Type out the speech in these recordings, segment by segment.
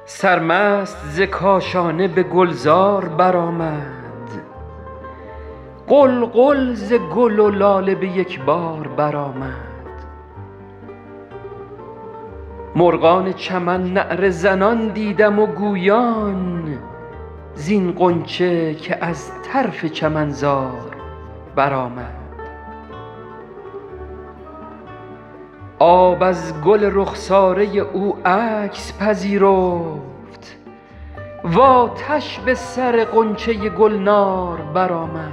سرمست ز کاشانه به گلزار برآمد، غلغل ز گل و لاله به یک بار برآمد. مرغان چمن نعره زنان دیدم و گویان، زین غنچه که از طرف چمنزار برآمد. آب از گل رخساره او عکس پذیرفت، وآتش به سر غنچه گلنار برآمد.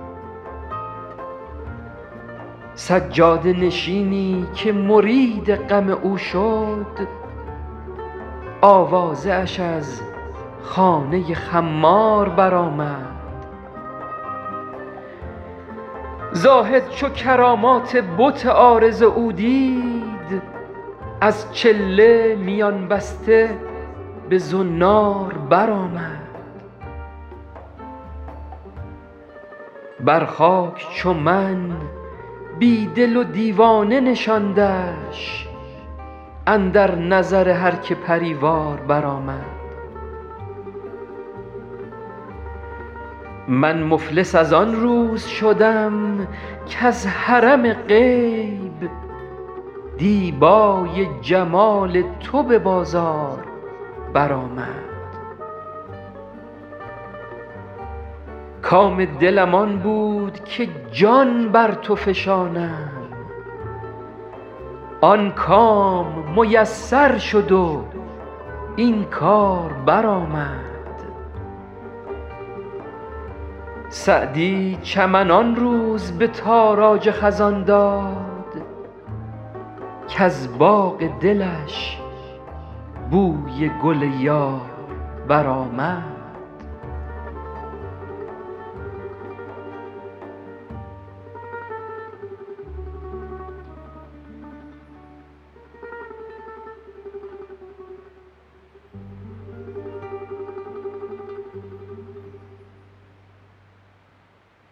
سجاده نشینی که مرید غم او شد، آوازه اش از خانه خمار برآمد. زاهد چو کرامات بت عارض او دید، از چله میان بسته به زنار برآمد. بر خاک چو من بی دل و دیوانه نشاندش، اندر نظر هر که پری وار برآمد. من مفلس از آن روز شدم کز حرم غیب، دیبای جمال تو به بازار برآمد. کام دلم آن بود که جان بر تو فشانم، آن کام میسر شد و این کار برآمد. سعدی چمن آن روز به تاراج خزان داد، کز باغ دلش بوی گل یار برآمد.